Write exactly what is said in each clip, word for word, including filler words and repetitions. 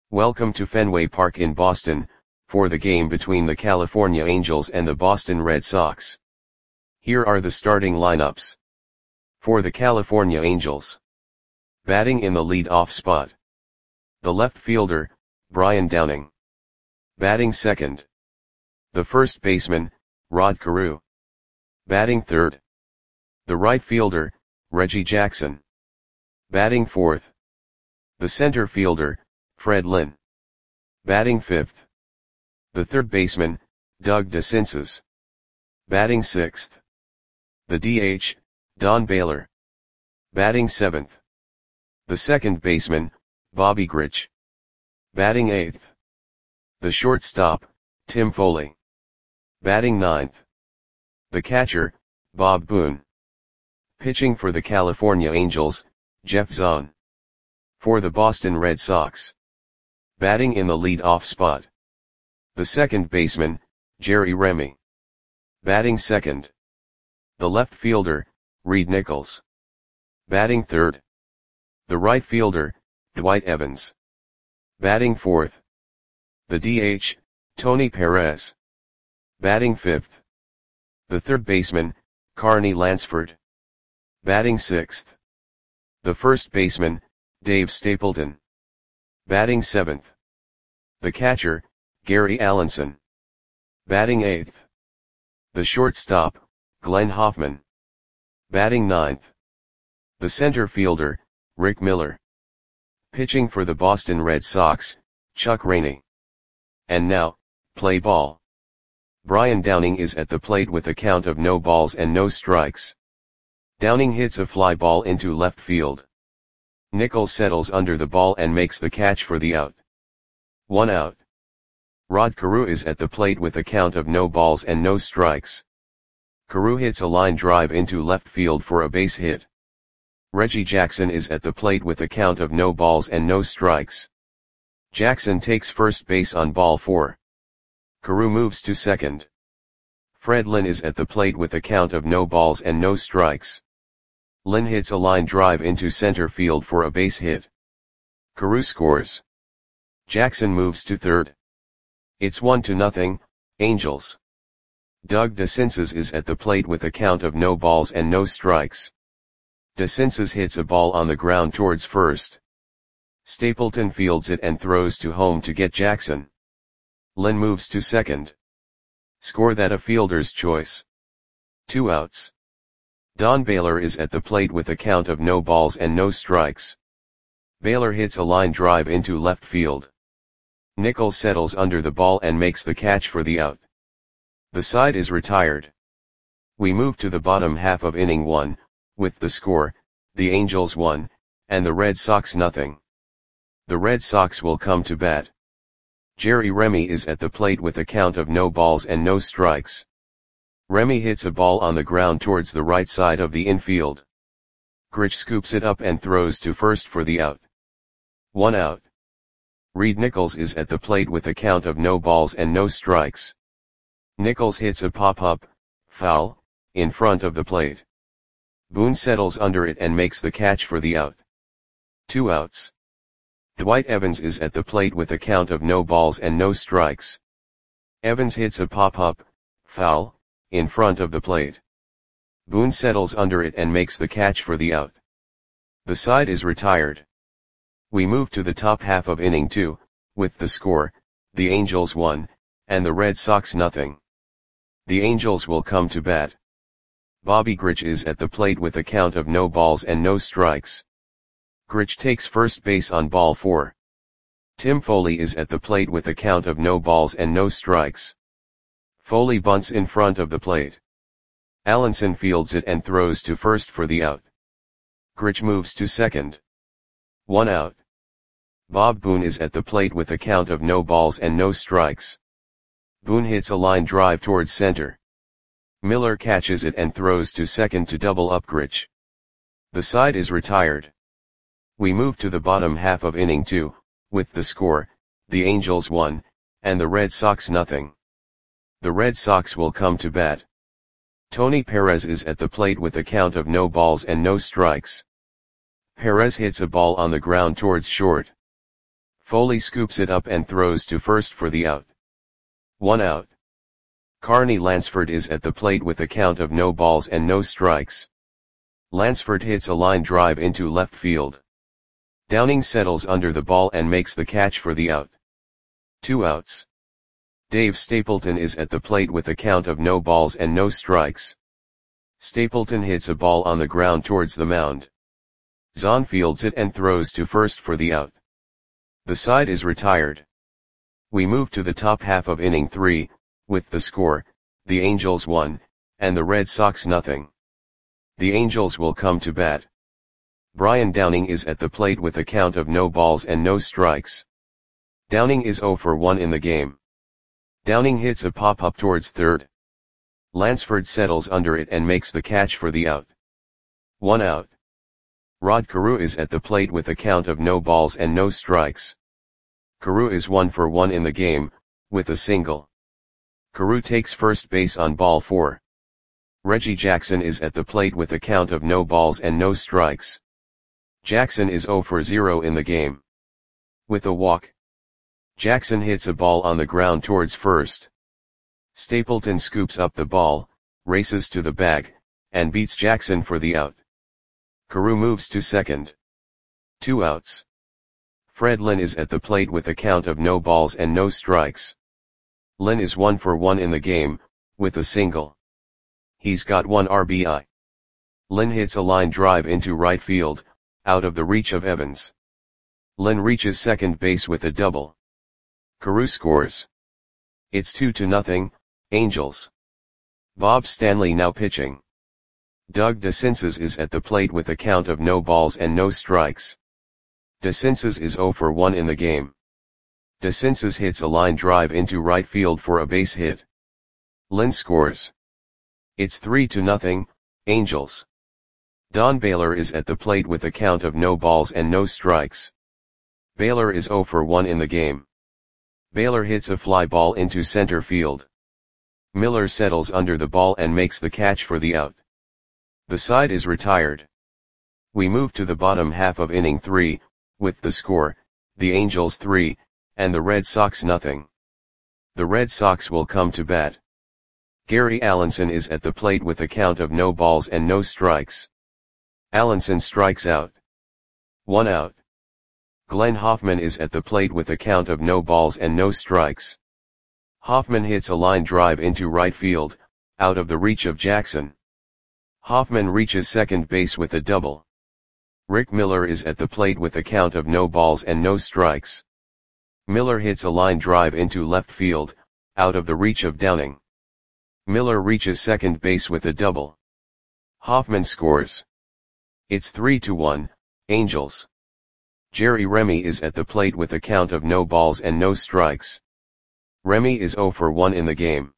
Welcome to Fenway Park in Boston, for the game between the California Angels and the Boston Red Sox. Here are the starting lineups. For the California Angels. Batting in the lead-off spot. The left fielder, Brian Downing. Batting second. The first baseman, Rod Carew. Batting third. The right fielder, Reggie Jackson. Batting fourth. The center fielder, Fred Lynn. Batting fifth. The third baseman, Doug DeCinces. Batting sixth. The D H, Don Baylor. Batting seventh. The second baseman, Bobby Grich. Batting eighth. The shortstop, Tim Foley. Batting ninth. The catcher, Bob Boone. Pitching for the California Angels, Jeff Zahn. For the Boston Red Sox. Batting in the lead-off spot. The second baseman, Jerry Remy. Batting second. The left fielder, Reed Nichols. Batting third. The right fielder, Dwight Evans. Batting fourth. The D H, Tony Perez. Batting fifth. The third baseman, Carney Lansford. Batting sixth. The first baseman, Dave Stapleton. Batting seventh. The catcher, Gary Allenson. Batting eighth. The shortstop, Glenn Hoffman. Batting ninth. The center fielder, Rick Miller. Pitching for the Boston Red Sox, Chuck Rainey. And now, play ball. Brian Downing is at the plate with a count of no balls and no strikes. Downing hits a fly ball into left field. Nichols settles under the ball and makes the catch for the out. One out. Rod Carew is at the plate with a count of no balls and no strikes. Carew hits a line drive into left field for a base hit. Reggie Jackson is at the plate with a count of no balls and no strikes. Jackson takes first base on ball four. Carew moves to second. Fred Lynn is at the plate with a count of no balls and no strikes. Lynn hits a line drive into center field for a base hit. Carew scores. Jackson moves to third. It's one to nothing, Angels. Doug DeCinces is at the plate with a count of no balls and no strikes. DeCinces hits a ball on the ground towards first. Stapleton fields it and throws to home to get Jackson. Lynn moves to second. Score that a fielder's choice. Two outs. Don Baylor is at the plate with a count of no balls and no strikes. Baylor hits a line drive into left field. Nichols settles under the ball and makes the catch for the out. The side is retired. We move to the bottom half of inning one, with the score, the Angels one, and the Red Sox nothing. The Red Sox will come to bat. Jerry Remy is at the plate with a count of no balls and no strikes. Remy hits a ball on the ground towards the right side of the infield. Grich scoops it up and throws to first for the out. One out. Reed Nichols is at the plate with a count of no balls and no strikes. Nichols hits a pop-up, foul, in front of the plate. Boone settles under it and makes the catch for the out. Two outs. Dwight Evans is at the plate with a count of no balls and no strikes. Evans hits a pop-up, foul, in front of the plate. Boone settles under it and makes the catch for the out. The side is retired. We move to the top half of inning two, with the score, the Angels one, and the Red Sox nothing. The Angels will come to bat. Bobby Grich is at the plate with a count of no balls and no strikes. Grich takes first base on ball four. Tim Foley is at the plate with a count of no balls and no strikes. Foley bunts in front of the plate. Allenson fields it and throws to first for the out. Grich moves to second. One out. Bob Boone is at the plate with a count of no balls and no strikes. Boone hits a line drive towards center. Miller catches it and throws to second to double up Grich. The side is retired. We move to the bottom half of inning two, with the score, the Angels one, and the Red Sox nothing. The Red Sox will come to bat. Tony Perez is at the plate with a count of no balls and no strikes. Perez hits a ball on the ground towards short. Foley scoops it up and throws to first for the out. One out. Carney Lansford is at the plate with a count of no balls and no strikes. Lansford hits a line drive into left field. Downing settles under the ball and makes the catch for the out. Two outs. Dave Stapleton is at the plate with a count of no balls and no strikes. Stapleton hits a ball on the ground towards the mound. Zahn fields it and throws to first for the out. The side is retired. We move to the top half of inning three, with the score, the Angels one, and the Red Sox nothing. The Angels will come to bat. Brian Downing is at the plate with a count of no balls and no strikes. Downing is oh for one in the game. Downing hits a pop-up towards third. Lansford settles under it and makes the catch for the out. One out. Rod Carew is at the plate with a count of no balls and no strikes. Carew is one for one in the game, with a single. Carew takes first base on ball four. Reggie Jackson is at the plate with a count of no balls and no strikes. Jackson is oh for zero in the game. With a walk. Jackson hits a ball on the ground towards first. Stapleton scoops up the ball, races to the bag, and beats Jackson for the out. Carew moves to second. Two outs. Fred Lynn is at the plate with a count of no balls and no strikes. Lynn is one for one in the game, with a single. He's got one R B I. Lynn hits a line drive into right field, out of the reach of Evans. Lynn reaches second base with a double. Carew scores. It's two to nothing, Angels. Bob Stanley now pitching. Doug DeCinces is at the plate with a count of no balls and no strikes. DeCinces is oh for one in the game. DeCinces hits a line drive into right field for a base hit. Lynn scores. It's three to nothing, Angels. Don Baylor is at the plate with a count of no balls and no strikes. Baylor is oh for one in the game. Baylor hits a fly ball into center field. Miller settles under the ball and makes the catch for the out. The side is retired. We move to the bottom half of inning three, with the score, the Angels three, and the Red Sox nothing. The Red Sox will come to bat. Gary Allenson is at the plate with a count of no balls and no strikes. Allenson strikes out. One out. Glenn Hoffman is at the plate with a count of no balls and no strikes. Hoffman hits a line drive into right field, out of the reach of Jackson. Hoffman reaches second base with a double. Rick Miller is at the plate with a count of no balls and no strikes. Miller hits a line drive into left field, out of the reach of Downing. Miller reaches second base with a double. Hoffman scores. It's three to one, Angels. Jerry Remy is at the plate with a count of no balls and no strikes. Remy is oh for one in the game.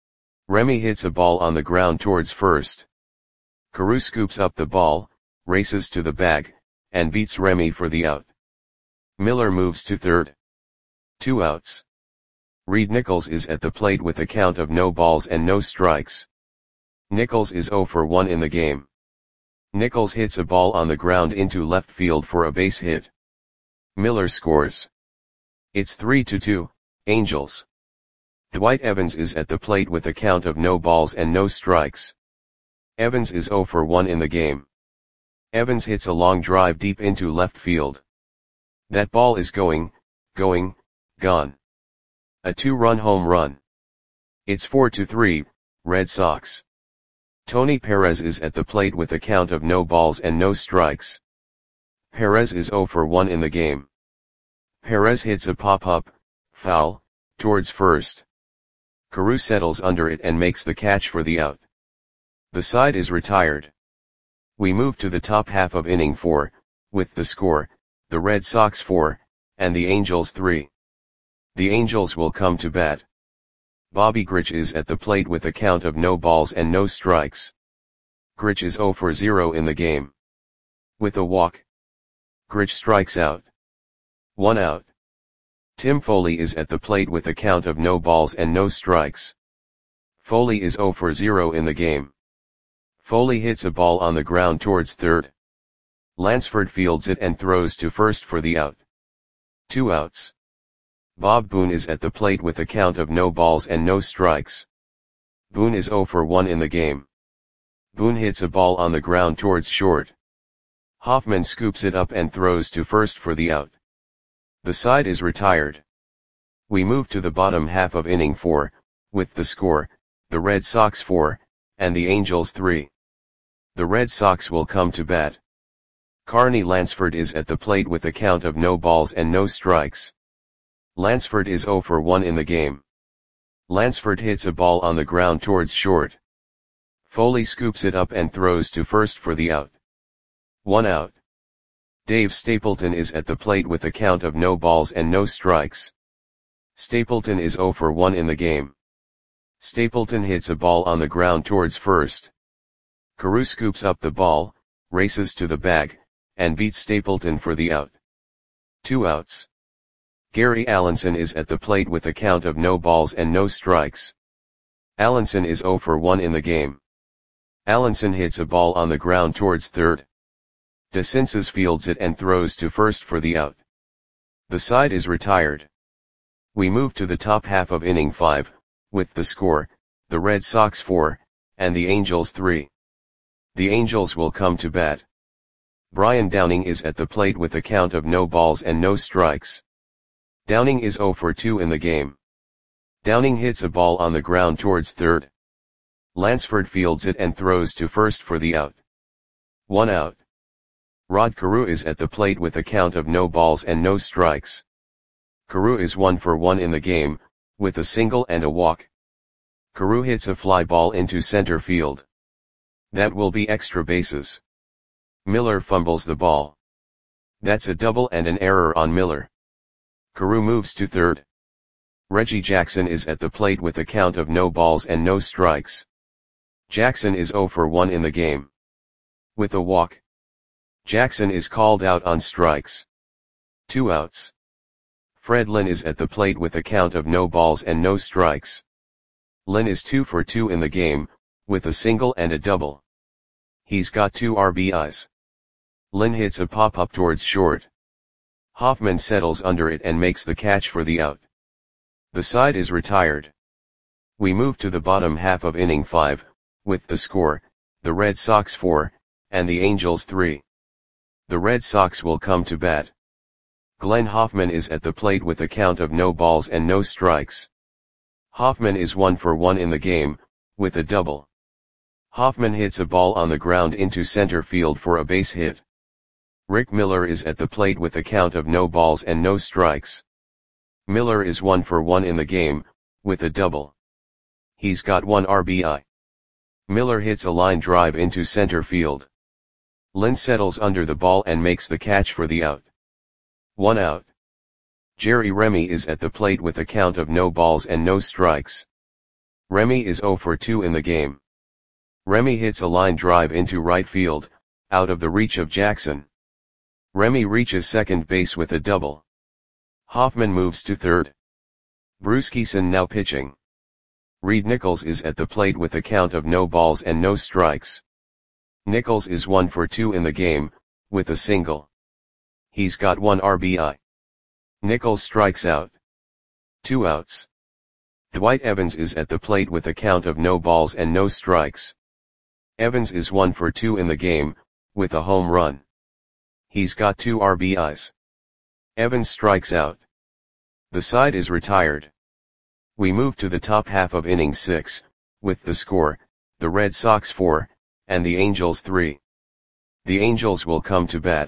Remy hits a ball on the ground towards first. Carew scoops up the ball, races to the bag, and beats Remy for the out. Miller moves to third. Two outs. Reed Nichols is at the plate with a count of no balls and no strikes. Nichols is oh for one in the game. Nichols hits a ball on the ground into left field for a base hit. Miller scores. It's three to two, Angels. Dwight Evans is at the plate with a count of no balls and no strikes. Evans is oh for one in the game. Evans hits a long drive deep into left field. That ball is going, going, gone. A two-run home run. It's four to three, Red Sox. Tony Perez is at the plate with a count of no balls and no strikes. Perez is oh for one in the game. Perez hits a pop-up, foul, towards first. Carew settles under it and makes the catch for the out. The side is retired. We move to the top half of inning four, with the score, the Red Sox four, and the Angels three. The Angels will come to bat. Bobby Grich is at the plate with a count of no balls and no strikes. Grich is oh for zero in the game. With a walk. Grich strikes out. One out. Tim Foley is at the plate with a count of no balls and no strikes. Foley is oh for zero in the game. Foley hits a ball on the ground towards third. Lansford fields it and throws to first for the out. two outs. Bob Boone is at the plate with a count of no balls and no strikes. Boone is oh for one in the game. Boone hits a ball on the ground towards short. Hoffman scoops it up and throws to first for the out. The side is retired. We move to the bottom half of inning four, with the score, the Red Sox four, and the Angels three. The Red Sox will come to bat. Carney Lansford is at the plate with a count of no balls and no strikes. Lansford is oh for one in the game. Lansford hits a ball on the ground towards short. Foley scoops it up and throws to first for the out. One out. Dave Stapleton is at the plate with a count of no balls and no strikes. Stapleton is oh for one in the game. Stapleton hits a ball on the ground towards first. Carew scoops up the ball, races to the bag, and beats Stapleton for the out. Two outs. Gary Allenson is at the plate with a count of no balls and no strikes. Allenson is oh for one in the game. Allenson hits a ball on the ground towards third. DeCinces fields it and throws to first for the out. The side is retired. We move to the top half of inning five, with the score, the Red Sox four, and the Angels three. The Angels will come to bat. Brian Downing is at the plate with a count of no balls and no strikes. Downing is oh for two in the game. Downing hits a ball on the ground towards third. Lansford fields it and throws to first for the out. One out. Rod Carew is at the plate with a count of no balls and no strikes. Carew is one for one in the game, with a single and a walk. Carew hits a fly ball into center field. That will be extra bases. Miller fumbles the ball. That's a double and an error on Miller. Carew moves to third. Reggie Jackson is at the plate with a count of no balls and no strikes. Jackson is oh for one in the game. With a walk. Jackson is called out on strikes. Two outs. Fred Lynn is at the plate with a count of no balls and no strikes. Lynn is two for two in the game, with a single and a double. He's got two R B Is. Lynn hits a pop-up towards short. Hoffman settles under it and makes the catch for the out. The side is retired. We move to the bottom half of inning five, with the score, the Red Sox four, and the Angels three. The Red Sox will come to bat. Glenn Hoffman is at the plate with a count of no balls and no strikes. Hoffman is one for one in the game, with a double. Hoffman hits a ball on the ground into center field for a base hit. Rick Miller is at the plate with a count of no balls and no strikes. Miller is one for one in the game, with a double. He's got one R B I. Miller hits a line drive into center field. Lynn settles under the ball and makes the catch for the out. One out. Jerry Remy is at the plate with a count of no balls and no strikes. Remy is oh for two in the game. Remy hits a line drive into right field, out of the reach of Jackson. Remy reaches second base with a double. Hoffman moves to third. Bruce Kison now pitching. Reed Nichols is at the plate with a count of no balls and no strikes. Nichols is one for two in the game, with a single. He's got one R B I. Nichols strikes out. Two outs. Dwight Evans is at the plate with a count of no balls and no strikes. Evans is one for two in the game, with a home run. He's got two R B Is. Evans strikes out. The side is retired. We move to the top half of inning six, with the score, the Red Sox four, and the Angels three. The Angels will come to bat.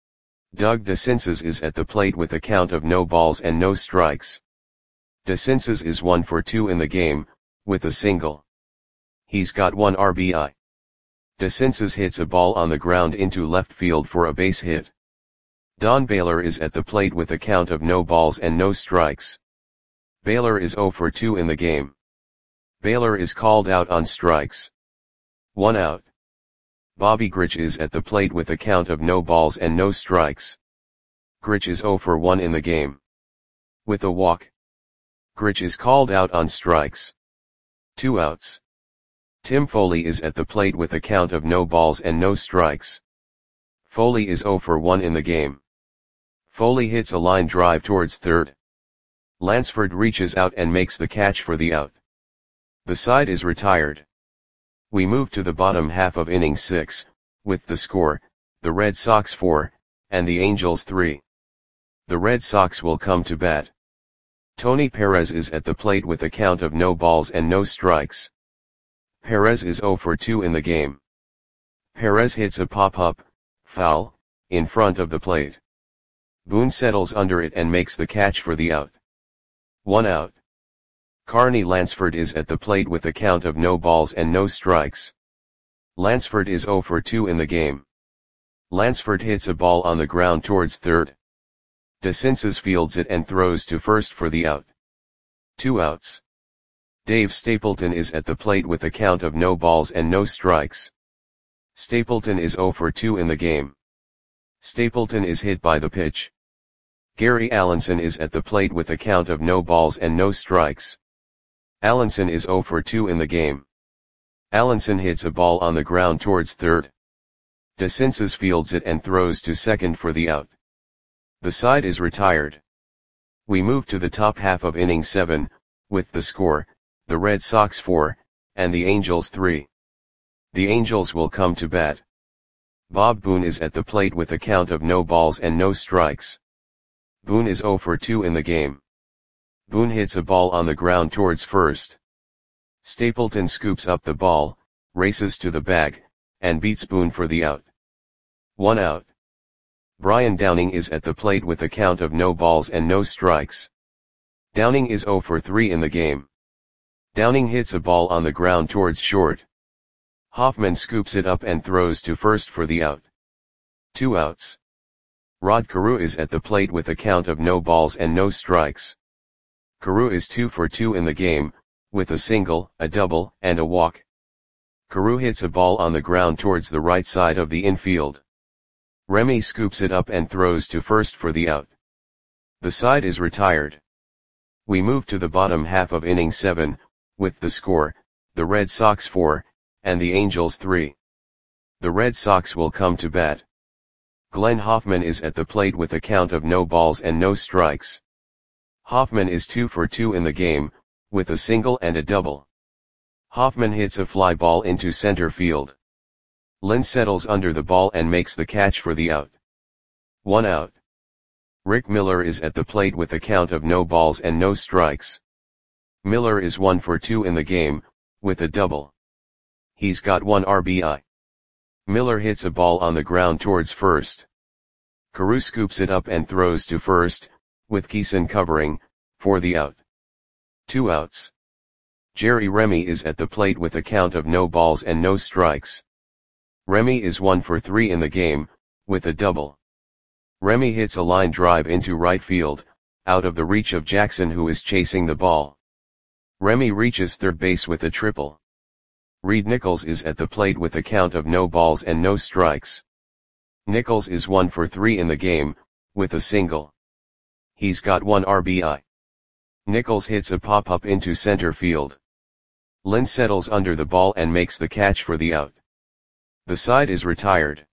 Doug DeCinces is at the plate with a count of no balls and no strikes. DeCinces is one for two in the game, with a single. He's got one R B I. DeCinces hits a ball on the ground into left field for a base hit. Don Baylor is at the plate with a count of no balls and no strikes. Baylor is oh for two in the game. Baylor is called out on strikes. One out. Bobby Grich is at the plate with a count of no balls and no strikes. Grich is oh for one in the game. With a walk. Grich is called out on strikes. Two outs. Tim Foley is at the plate with a count of no balls and no strikes. Foley is oh for one in the game. Foley hits a line drive towards third. Lansford reaches out and makes the catch for the out. The side is retired. We move to the bottom half of inning six, with the score, the Red Sox four, and the Angels three. The Red Sox will come to bat. Tony Perez is at the plate with a count of no balls and no strikes. Perez is oh for two in the game. Perez hits a pop-up, foul, in front of the plate. Boone settles under it and makes the catch for the out. One out. Carney Lansford is at the plate with a count of no balls and no strikes. Lansford is oh for two in the game. Lansford hits a ball on the ground towards third. DeCinces fields it and throws to first for the out. Two outs. Dave Stapleton is at the plate with a count of no balls and no strikes. Stapleton is oh for two in the game. Stapleton is hit by the pitch. Gary Allenson is at the plate with a count of no balls and no strikes. Allenson is oh for two in the game. Allenson hits a ball on the ground towards third. DeCinces fields it and throws to second for the out. The side is retired. We move to the top half of inning seven, with the score, the Red Sox four, and the Angels three. The Angels will come to bat. Bob Boone is at the plate with a count of no balls and no strikes. Boone is oh for two in the game. Boone hits a ball on the ground towards first. Stapleton scoops up the ball, races to the bag, and beats Boone for the out. One out. Brian Downing is at the plate with a count of no balls and no strikes. Downing is oh for three in the game. Downing hits a ball on the ground towards short. Hoffman scoops it up and throws to first for the out. Two outs. Rod Carew is at the plate with a count of no balls and no strikes. Carew is two for two in the game, with a single, a double, and a walk. Carew hits a ball on the ground towards the right side of the infield. Remy scoops it up and throws to first for the out. The side is retired. We move to the bottom half of inning seven, with the score, the Red Sox four, and the Angels three. The Red Sox will come to bat. Glenn Hoffman is at the plate with a count of no balls and no strikes. Hoffman is two for two in the game, with a single and a double. Hoffman hits a fly ball into center field. Lynn settles under the ball and makes the catch for the out. One out. Rick Miller is at the plate with a count of no balls and no strikes. Miller is one for two in the game, with a double. He's got one R B I. Miller hits a ball on the ground towards first. Carew scoops it up and throws to first, with Keeson covering, for the out. Two outs. Jerry Remy is at the plate with a count of no balls and no strikes. Remy is one for three in the game, with a double. Remy hits a line drive into right field, out of the reach of Jackson who is chasing the ball. Remy reaches third base with a triple. Reed Nichols is at the plate with a count of no balls and no strikes. Nichols is one for three in the game, with a single. He's got one R B I. Nichols hits a pop-up into center field. Lynn settles under the ball and makes the catch for the out. The side is retired.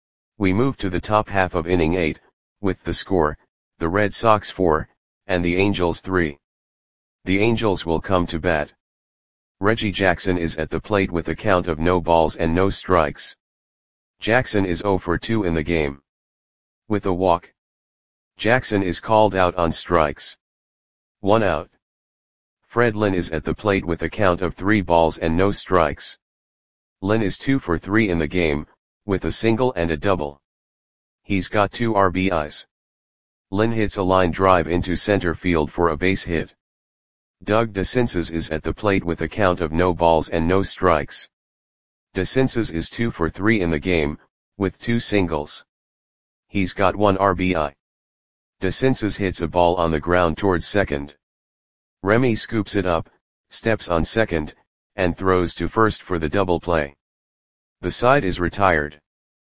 We move to the top half of inning eight, with the score, the Red Sox four, and the Angels three. The Angels will come to bat. Reggie Jackson is at the plate with a count of no balls and no strikes. Jackson is oh for two in the game. With a walk. Jackson is called out on strikes. One out. Fred Lynn is at the plate with a count of three balls and no strikes. Lynn is two for three in the game, with a single and a double. He's got two R B Is. Lynn hits a line drive into center field for a base hit. Doug DeCinces is at the plate with a count of no balls and no strikes. DeCinces is two for three in the game, with two singles. He's got one R B I. DeCinces hits a ball on the ground towards second. Remy scoops it up, steps on second, and throws to first for the double play. The side is retired.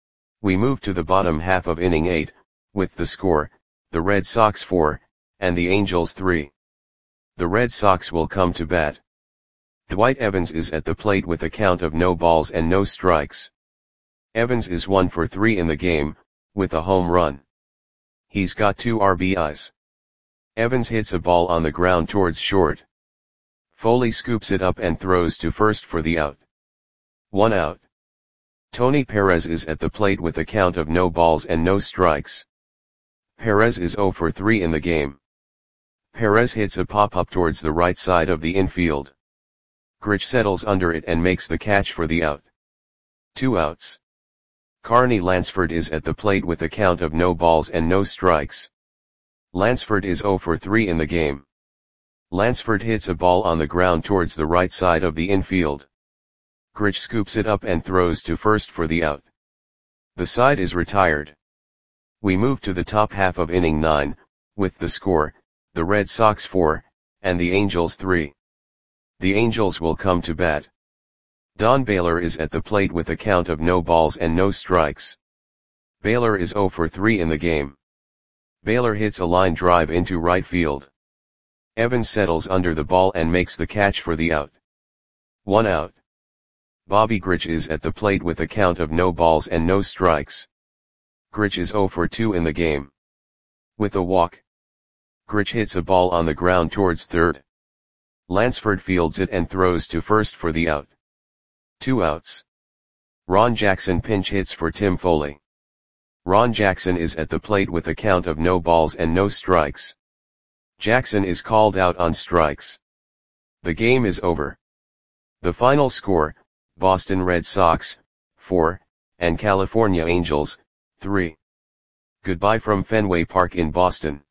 We move to the bottom half of inning eight, with the score, the Red Sox four, and the Angels three. The Red Sox will come to bat. Dwight Evans is at the plate with a count of no balls and no strikes. Evans is one for three in the game, with a home run. He's got two R B Is. Evans hits a ball on the ground towards short. Foley scoops it up and throws to first for the out. One out. Tony Perez is at the plate with a count of no balls and no strikes. Perez is zero for three in the game. Perez hits a pop-up towards the right side of the infield. Grich settles under it and makes the catch for the out. Two outs. Carney Lansford is at the plate with a count of no balls and no strikes. Lansford is zero for three in the game. Lansford hits a ball on the ground towards the right side of the infield. Grich scoops it up and throws to first for the out. The side is retired. We move to the top half of inning nine, with the score, the Red Sox four, and the Angels three. The Angels will come to bat. Don Baylor is at the plate with a count of no balls and no strikes. Baylor is zero for three in the game. Baylor hits a line drive into right field. Evans settles under the ball and makes the catch for the out. One out. Bobby Grich is at the plate with a count of no balls and no strikes. Grich is zero for two in the game. With a walk. Grich hits a ball on the ground towards third. Lansford fields it and throws to first for the out. Two outs. Ron Jackson pinch hits for Tim Foley. Ron Jackson is at the plate with a count of no balls and no strikes. Jackson is called out on strikes. The game is over. The final score, Boston Red Sox, four, and California Angels, three. Goodbye from Fenway Park in Boston.